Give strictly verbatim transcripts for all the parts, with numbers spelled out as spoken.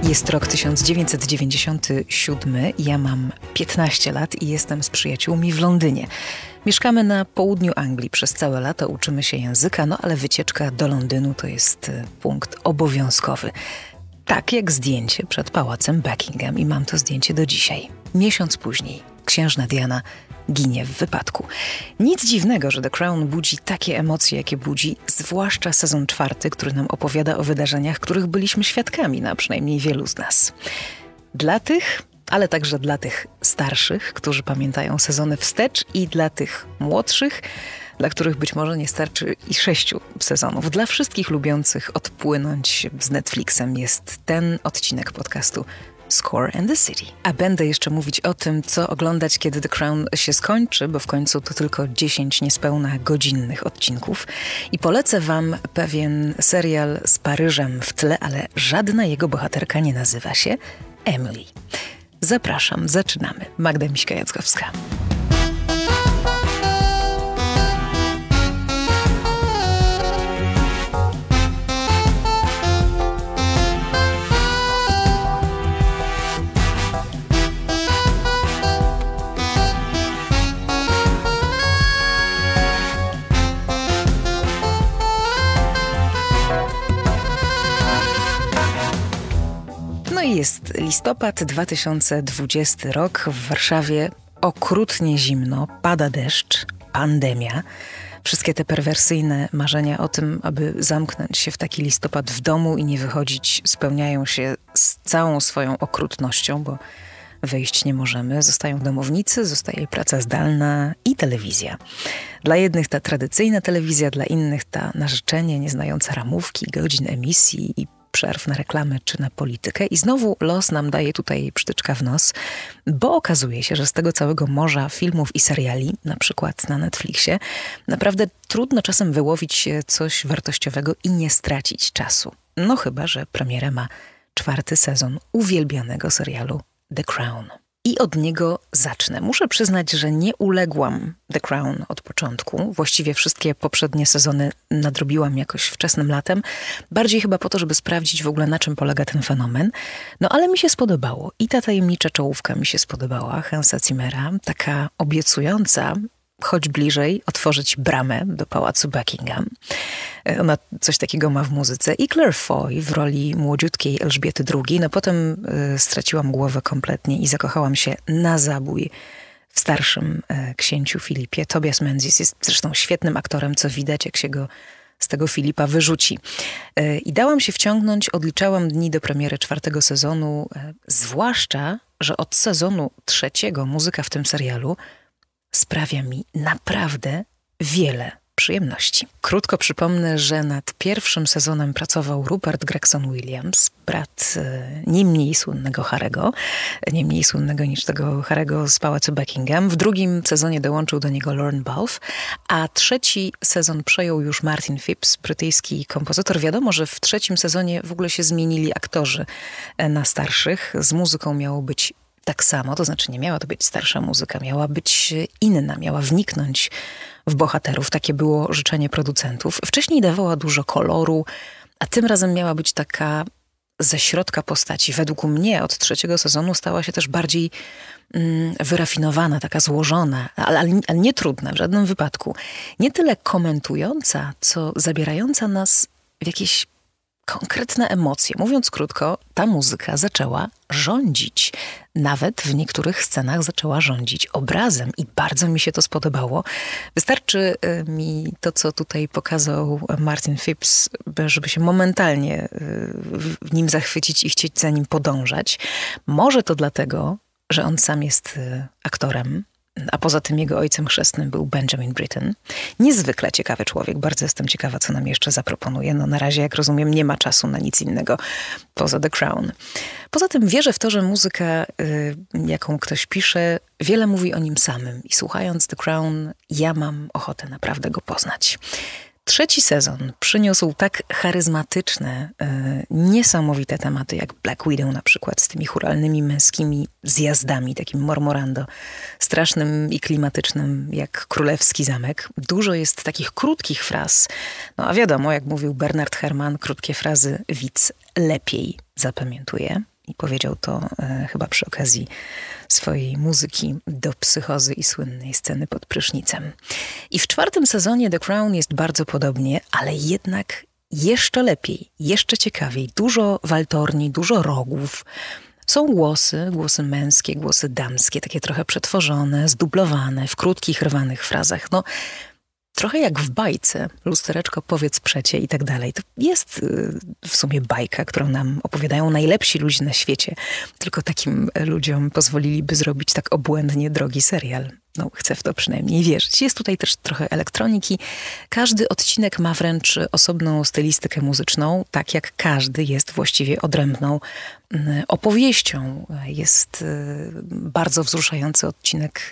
Jest rok tysiąc dziewięćset dziewięćdziesiąty siódmy, ja mam piętnaście lat i jestem z przyjaciółmi w Londynie. Mieszkamy na południu Anglii, przez całe lato uczymy się języka, no ale wycieczka do Londynu to jest punkt obowiązkowy. Tak jak zdjęcie przed pałacem Buckingham i mam to zdjęcie do dzisiaj. Miesiąc później księżna Diana ginie w wypadku. Nic dziwnego, że The Crown budzi takie emocje, jakie budzi, zwłaszcza sezon czwarty, który nam opowiada o wydarzeniach, których byliśmy świadkami, na przynajmniej wielu z nas. Dla tych, ale także dla tych starszych, którzy pamiętają sezony wstecz, i dla tych młodszych, dla których być może nie starczy i sześciu sezonów. Dla wszystkich lubiących odpłynąć z Netflixem jest ten odcinek podcastu Score and the City. A będę jeszcze mówić o tym, co oglądać, kiedy The Crown się skończy, bo w końcu to tylko dziesięć niespełna godzinnych odcinków. I polecę wam pewien serial z Paryżem w tle, ale żadna jego bohaterka nie nazywa się Emily. Zapraszam, zaczynamy. Magda Miśka-Jackowska. Jest listopad dwa tysiące dwudziesty rok. W Warszawie okrutnie zimno, pada deszcz, pandemia. Wszystkie te perwersyjne marzenia o tym, aby zamknąć się w taki listopad w domu i nie wychodzić, spełniają się z całą swoją okrutnością, bo wyjść nie możemy. Zostają domownicy, zostaje praca zdalna i telewizja. Dla jednych ta tradycyjna telewizja, dla innych ta na życzenie, nieznająca ramówki, godzin emisji i przerw na reklamy czy na politykę. I znowu los nam daje tutaj przytyczka w nos, bo okazuje się, że z tego całego morza filmów i seriali, na przykład na Netflixie, naprawdę trudno czasem wyłowić się coś wartościowego i nie stracić czasu. No chyba że premierę ma czwarty sezon uwielbianego serialu The Crown. I od niego zacznę. Muszę przyznać, że nie uległam The Crown od początku. Właściwie wszystkie poprzednie sezony nadrobiłam jakoś wczesnym latem. Bardziej chyba po to, żeby sprawdzić w ogóle, na czym polega ten fenomen. No ale mi się spodobało. I ta tajemnicza czołówka mi się spodobała, Hansa Zimmera, taka obiecująca, choć bliżej, otworzyć bramę do pałacu Buckingham. Ona coś takiego ma w muzyce. I Claire Foy w roli młodziutkiej Elżbiety drugiej. No potem y, straciłam głowę kompletnie i zakochałam się na zabój w starszym y, księciu Filipie. Tobias Menzies jest zresztą świetnym aktorem, co widać, jak się go z tego Filipa wyrzuci. Y, I dałam się wciągnąć, odliczałam dni do premiery czwartego sezonu, y, zwłaszcza, że od sezonu trzeciego muzyka w tym serialu sprawia mi naprawdę wiele przyjemności. Krótko przypomnę, że nad pierwszym sezonem pracował Rupert Gregson-Williams, brat e, nie mniej słynnego Harry'ego, nie mniej słynnego niż tego Harry'ego z pałacu Buckingham. W drugim sezonie dołączył do niego Lorne Balfe, a trzeci sezon przejął już Martin Phipps, brytyjski kompozytor. Wiadomo, że w trzecim sezonie w ogóle się zmienili aktorzy na starszych. Z muzyką miało być tak samo, to znaczy nie miała to być starsza muzyka, miała być inna, miała wniknąć w bohaterów. Takie było życzenie producentów. Wcześniej dawała dużo koloru, a tym razem miała być taka ze środka postaci. Według mnie od trzeciego sezonu stała się też bardziej mm, wyrafinowana, taka złożona, ale, ale, ale nie trudna w żadnym wypadku. Nie tyle komentująca, co zabierająca nas w jakieś konkretne emocje. Mówiąc krótko, ta muzyka zaczęła rządzić. Nawet w niektórych scenach zaczęła rządzić obrazem i bardzo mi się to spodobało. Wystarczy mi to, co tutaj pokazał Martin Phipps, żeby się momentalnie w nim zachwycić i chcieć za nim podążać. Może to dlatego, że on sam jest aktorem, a poza tym jego ojcem chrzestnym był Benjamin Britten. Niezwykle ciekawy człowiek. Bardzo jestem ciekawa, co nam jeszcze zaproponuje. No na razie, jak rozumiem, nie ma czasu na nic innego poza The Crown. Poza tym wierzę w to, że muzyka, y, jaką ktoś pisze, wiele mówi o nim samym. I słuchając The Crown, ja mam ochotę naprawdę go poznać. Trzeci sezon przyniósł tak charyzmatyczne, e, niesamowite tematy jak Black Widow na przykład, z tymi chóralnymi męskimi zjazdami, takim mormorando, strasznym i klimatycznym jak Królewski Zamek. Dużo jest takich krótkich fraz. No a wiadomo, jak mówił Bernard Herrmann, krótkie frazy widz lepiej zapamiętuje. I powiedział to e, chyba przy okazji swojej muzyki do Psychozy i słynnej sceny pod prysznicem. I w czwartym sezonie The Crown jest bardzo podobnie, ale jednak jeszcze lepiej, jeszcze ciekawiej. Dużo waltorni, dużo rogów. Są głosy, głosy męskie, głosy damskie, takie trochę przetworzone, zdublowane, w krótkich, rwanych frazach. No, trochę jak w bajce, lustereczko powiedz przecie i tak dalej. To jest w sumie bajka, którą nam opowiadają najlepsi ludzie na świecie. Tylko takim ludziom pozwoliliby zrobić tak obłędnie drogi serial. No, chcę w to przynajmniej wierzyć. Jest tutaj też trochę elektroniki. Każdy odcinek ma wręcz osobną stylistykę muzyczną, tak jak każdy jest właściwie odrębną opowieścią. Jest bardzo wzruszający odcinek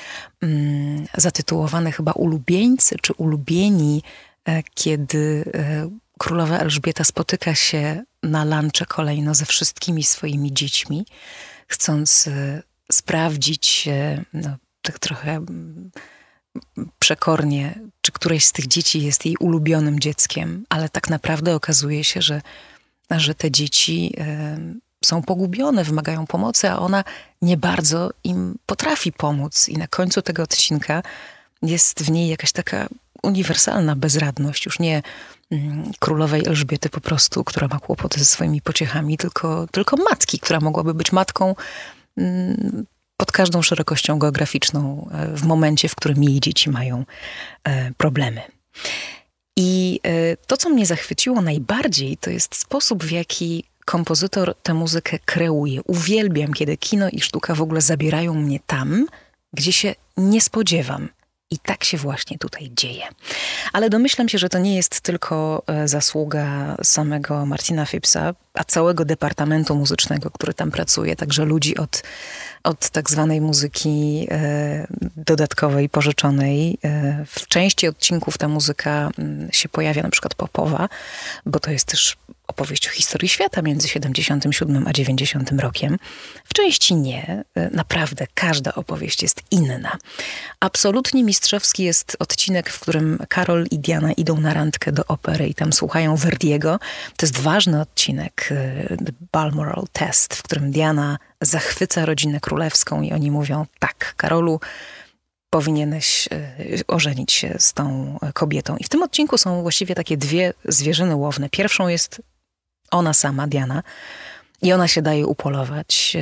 zatytułowany chyba Ulubieńcy czy Ulubieni, kiedy królowa Elżbieta spotyka się na lunche kolejno ze wszystkimi swoimi dziećmi, chcąc sprawdzić, no, tak trochę przekornie, czy któreś z tych dzieci jest jej ulubionym dzieckiem, ale tak naprawdę okazuje się, że, że te dzieci y, są pogubione, wymagają pomocy, a ona nie bardzo im potrafi pomóc. I na końcu tego odcinka jest w niej jakaś taka uniwersalna bezradność, już nie y, królowej Elżbiety po prostu, która ma kłopoty ze swoimi pociechami, tylko, tylko matki, która mogłaby być matką y, pod każdą szerokością geograficzną w momencie, w którym jej dzieci mają problemy. I to, co mnie zachwyciło najbardziej, to jest sposób, w jaki kompozytor tę muzykę kreuje. Uwielbiam, kiedy kino i sztuka w ogóle zabierają mnie tam, gdzie się nie spodziewam. I tak się właśnie tutaj dzieje. Ale domyślam się, że to nie jest tylko zasługa samego Martina Phippsa, a całego departamentu muzycznego, który tam pracuje, także ludzi od, od tak zwanej muzyki e, dodatkowej, pożyczonej. E, w części odcinków ta muzyka m, się pojawia, na przykład popowa, bo to jest też opowieść o historii świata między siedemdziesiątym siódmym a dziewięćdziesiątym rokiem. W części nie. Naprawdę każda opowieść jest inna. Absolutnie mistrzowski jest odcinek, w którym Karol i Diana idą na randkę do opery i tam słuchają Verdiego. To jest ważny odcinek, The Balmoral Test, w którym Diana zachwyca rodzinę królewską i oni mówią: tak, Karolu, powinieneś ożenić się z tą kobietą. I w tym odcinku są właściwie takie dwie zwierzyny łowne. Pierwszą jest ona sama, Diana, i ona się daje upolować.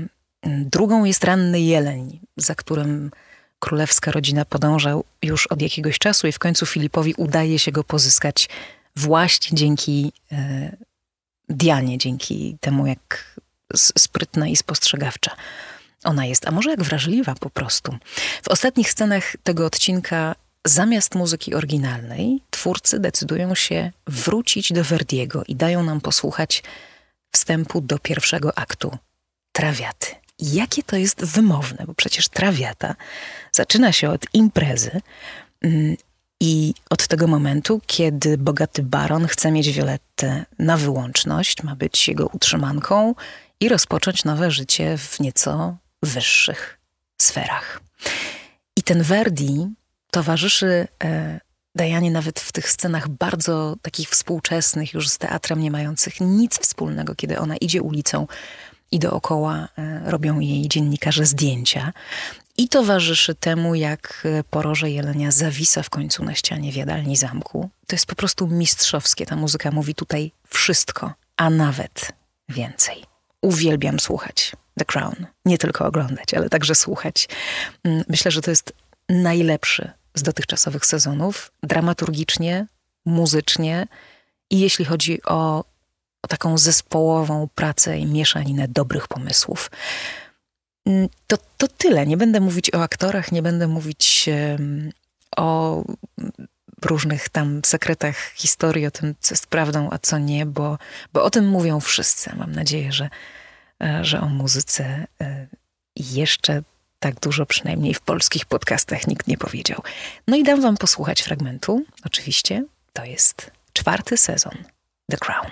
Drugą jest ranny jeleń, za którym królewska rodzina podąża już od jakiegoś czasu i w końcu Filipowi udaje się go pozyskać właśnie dzięki e, Dianie, dzięki temu, jak sprytna i spostrzegawcza ona jest, a może jak wrażliwa po prostu. W ostatnich scenach tego odcinka zamiast muzyki oryginalnej twórcy decydują się wrócić do Verdiego i dają nam posłuchać wstępu do pierwszego aktu Trawiaty. I jakie to jest wymowne, bo przecież Trawiata zaczyna się od imprezy mm, i od tego momentu, kiedy bogaty baron chce mieć Violettę na wyłączność, ma być jego utrzymanką i rozpocząć nowe życie w nieco wyższych sferach. I ten Verdi towarzyszy e, Dianie nawet w tych scenach bardzo takich współczesnych, już z teatrem nie mających nic wspólnego, kiedy ona idzie ulicą i dookoła e, robią jej dziennikarze zdjęcia. I towarzyszy temu, jak poroże jelenia zawisa w końcu na ścianie w jadalni zamku. To jest po prostu mistrzowskie. Ta muzyka mówi tutaj wszystko, a nawet więcej. Uwielbiam słuchać The Crown. Nie tylko oglądać, ale także słuchać. Myślę, że to jest najlepszy z dotychczasowych sezonów. Dramaturgicznie, muzycznie i jeśli chodzi o, o taką zespołową pracę i mieszaninę dobrych pomysłów. To, to tyle. Nie będę mówić o aktorach, nie będę mówić um, o różnych tam sekretach historii, o tym, co jest prawdą, a co nie, bo, bo o tym mówią wszyscy. Mam nadzieję, że, że o muzyce jeszcze tak dużo, przynajmniej w polskich podcastach, nikt nie powiedział. No i dam wam posłuchać fragmentu. Oczywiście to jest czwarty sezon The Crown.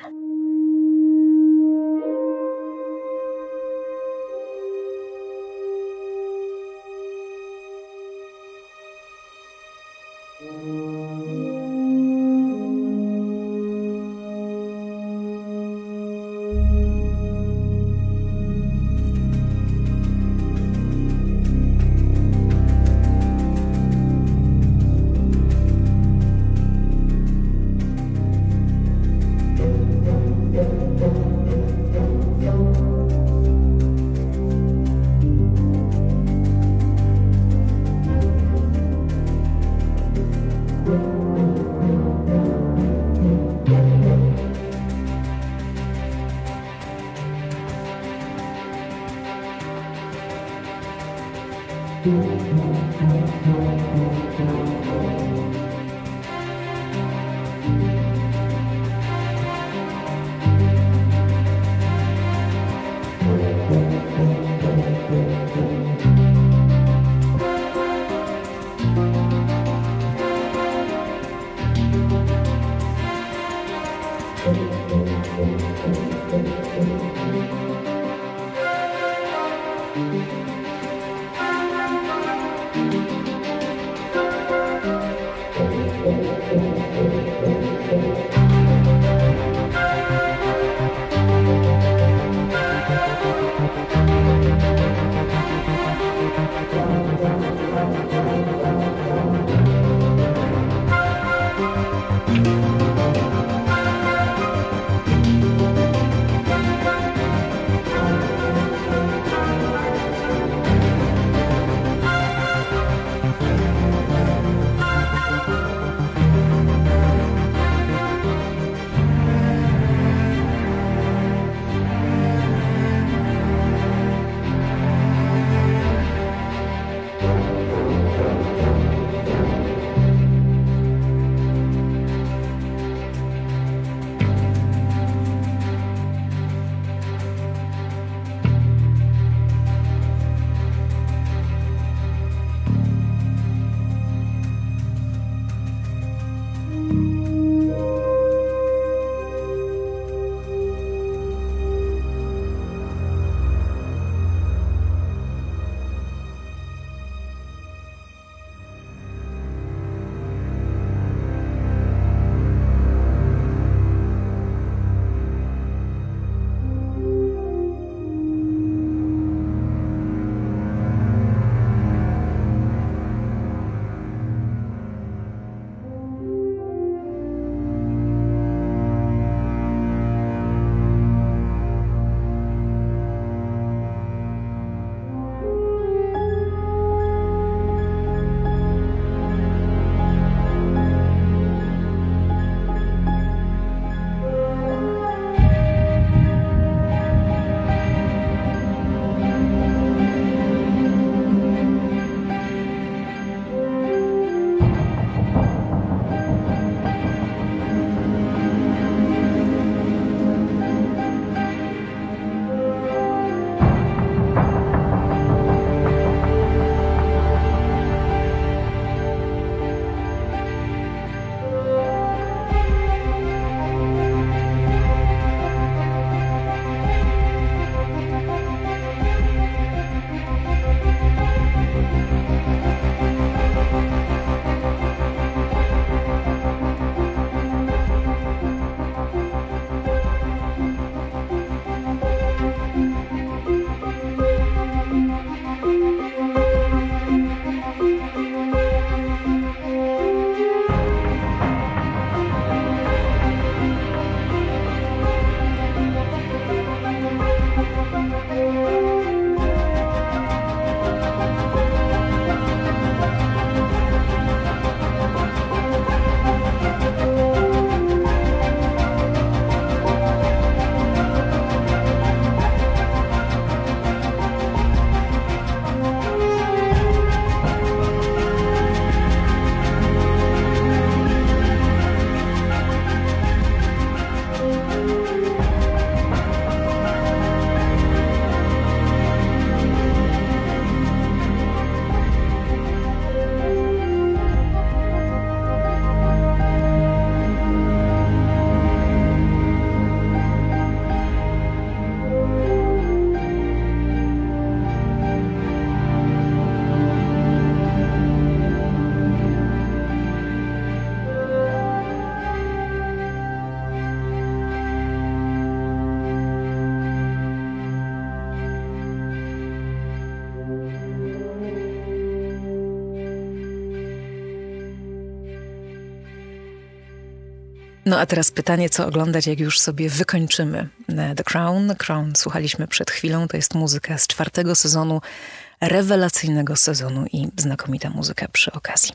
No a teraz pytanie, co oglądać, jak już sobie wykończymy The Crown. The Crown słuchaliśmy przed chwilą, to jest muzyka z czwartego sezonu, rewelacyjnego sezonu i znakomita muzyka przy okazji.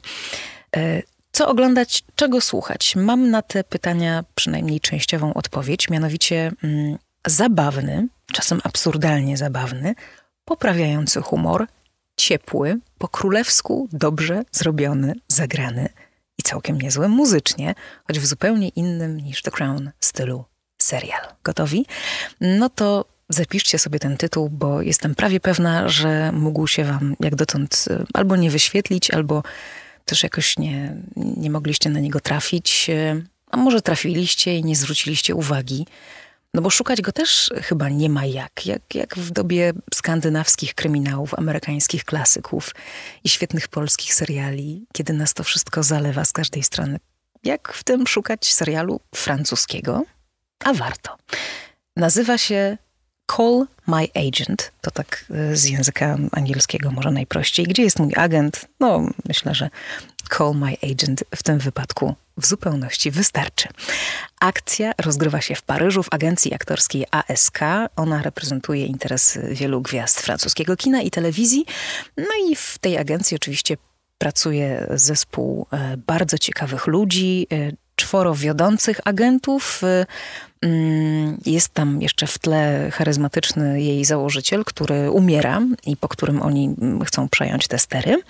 Co oglądać, czego słuchać? Mam na te pytania przynajmniej częściową odpowiedź, mianowicie mm, zabawny, czasem absurdalnie zabawny, poprawiający humor ciepły, po królewsku dobrze zrobiony, zagrany i całkiem niezły muzycznie, choć w zupełnie innym niż The Crown stylu serial. Gotowi? No to zapiszcie sobie ten tytuł, bo jestem prawie pewna, że mógł się wam jak dotąd albo nie wyświetlić, albo też jakoś nie, nie mogliście na niego trafić, a może trafiliście i nie zwróciliście uwagi. No bo szukać go też chyba nie ma jak. Jak, jak w dobie skandynawskich kryminałów, amerykańskich klasyków i świetnych polskich seriali, kiedy nas to wszystko zalewa z każdej strony. Jak w tym szukać serialu francuskiego? A warto. Nazywa się Call My Agent. To tak z języka angielskiego może najprościej. Gdzie jest mój agent? No, myślę, że Call My Agent w tym wypadku w zupełności wystarczy. Akcja rozgrywa się w Paryżu w agencji aktorskiej A S K. Ona reprezentuje interesy wielu gwiazd francuskiego kina i telewizji. No i w tej agencji oczywiście pracuje zespół bardzo ciekawych ludzi, czworo wiodących agentów. Jest tam jeszcze w tle charyzmatyczny jej założyciel, który umiera i po którym oni chcą przejąć te stery.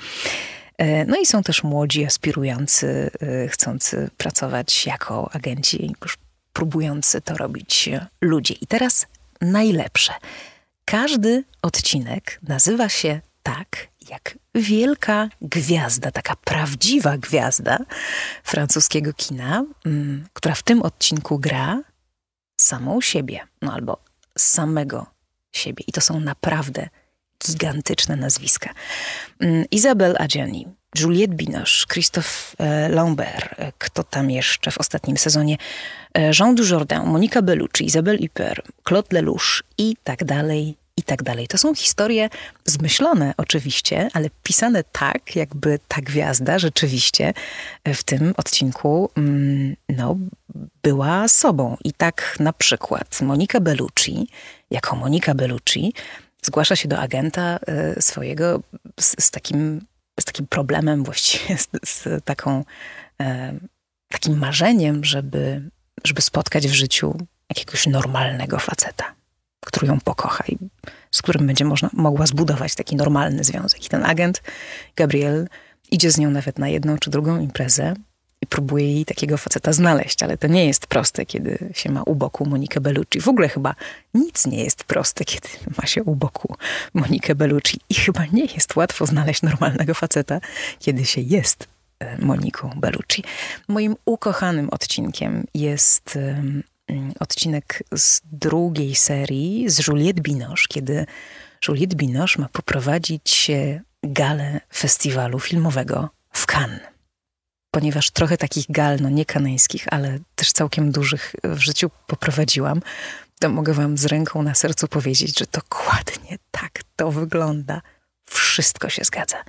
No i są też młodzi, aspirujący, chcący pracować jako agenci, już próbujący to robić ludzie. I teraz najlepsze. Każdy odcinek nazywa się tak, jak wielka gwiazda, taka prawdziwa gwiazda francuskiego kina, która w tym odcinku gra samą siebie, no albo samego siebie. I to są naprawdę gigantyczne nazwiska. Isabelle Adjani, Juliette Binoche, Christophe Lambert, kto tam jeszcze w ostatnim sezonie, Jean Dujardin, Monica Bellucci, Isabelle Huppert, Claude Lelouch i tak dalej, i tak dalej. To są historie zmyślone oczywiście, ale pisane tak, jakby ta gwiazda rzeczywiście w tym odcinku no, była sobą. I tak na przykład Monica Bellucci, jako Monica Bellucci, zgłasza się do agenta swojego z, z, takim, z takim problemem, właściwie z, z taką, e, takim marzeniem, żeby, żeby spotkać w życiu jakiegoś normalnego faceta, który ją pokocha i z którym będzie można, mogła zbudować taki normalny związek. I ten agent, Gabriel, idzie z nią nawet na jedną czy drugą imprezę i próbuje jej takiego faceta znaleźć, ale to nie jest proste, kiedy się ma u boku Monikę Bellucci. W ogóle chyba nic nie jest proste, kiedy ma się u boku Monikę Bellucci. I chyba nie jest łatwo znaleźć normalnego faceta, kiedy się jest Moniką Bellucci. Moim ukochanym odcinkiem jest um, odcinek z drugiej serii z Juliette Binoche, kiedy Juliette Binoche ma poprowadzić galę festiwalu filmowego w Cannes. Ponieważ trochę takich gal, no nie kanańskich, ale też całkiem dużych w życiu poprowadziłam, to mogę wam z ręką na sercu powiedzieć, że dokładnie tak to wygląda. Wszystko się zgadza.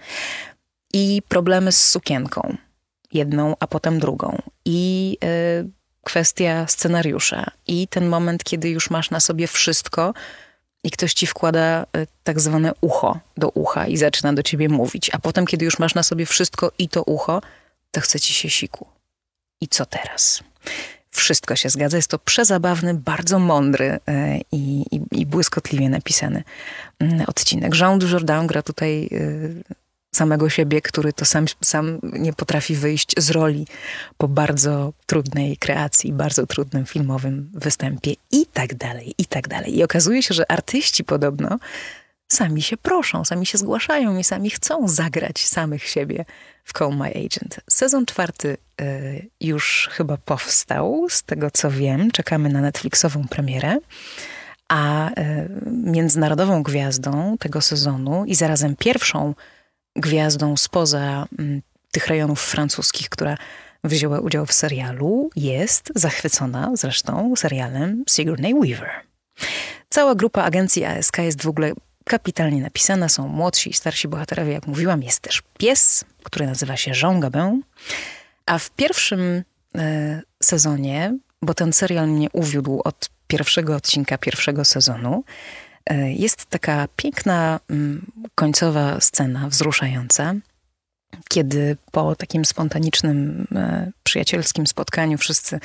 I problemy z sukienką. Jedną, a potem drugą. I y, kwestia scenariusza. I ten moment, kiedy już masz na sobie wszystko i ktoś ci wkłada y, tak zwane ucho do ucha i zaczyna do ciebie mówić. A potem, kiedy już masz na sobie wszystko i to ucho, to chce ci się siku. I co teraz? Wszystko się zgadza. Jest to przezabawny, bardzo mądry yy, i, i błyskotliwie napisany yy, odcinek. Jean Dujardin gra tutaj yy, samego siebie, który to sam, sam nie potrafi wyjść z roli po bardzo trudnej kreacji, bardzo trudnym filmowym występie i tak dalej, i tak dalej. I okazuje się, że artyści podobno sami się proszą, sami się zgłaszają i sami chcą zagrać samych siebie w Call My Agent. Sezon czwarty y, już chyba powstał, z tego co wiem. Czekamy na Netflixową premierę. A y, międzynarodową gwiazdą tego sezonu i zarazem pierwszą gwiazdą spoza y, tych rejonów francuskich, która wzięła udział w serialu, jest zachwycona zresztą serialem Sigourney Weaver. Cała grupa agencji A S K jest w ogóle kapitalnie napisana, są młodsi i starsi bohaterowie, jak mówiłam. Jest też pies, który nazywa się Jean Gabin. A w pierwszym e, sezonie, bo ten serial mnie uwiódł od pierwszego odcinka pierwszego sezonu, e, jest taka piękna m, końcowa scena, wzruszająca, kiedy po takim spontanicznym, e, przyjacielskim spotkaniu wszyscy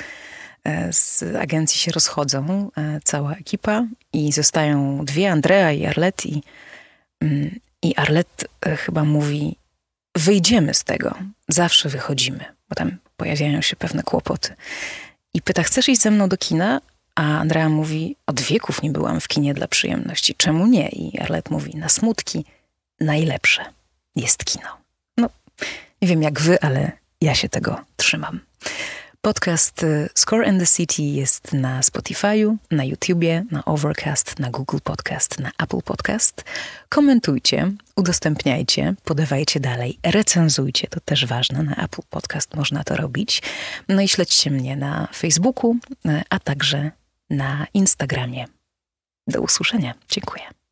z agencji się rozchodzą, cała ekipa, i zostają dwie, Andrea i Arlette, i, I Arlette e, chyba mówi, wyjdziemy z tego, zawsze wychodzimy, bo tam pojawiają się pewne kłopoty. I pyta, chcesz iść ze mną do kina? A Andrea mówi, od wieków nie byłam w kinie dla przyjemności, czemu nie? I Arlette mówi, na smutki najlepsze jest kino. No, nie wiem jak wy, ale ja się tego trzymam. Podcast Score and the City jest na Spotify'u, na YouTubie, na Overcast, na Google Podcast, na Apple Podcast. Komentujcie, udostępniajcie, podawajcie dalej, recenzujcie, to też ważne, na Apple Podcast można to robić. No i śledźcie mnie na Facebooku, a także na Instagramie. Do usłyszenia. Dziękuję.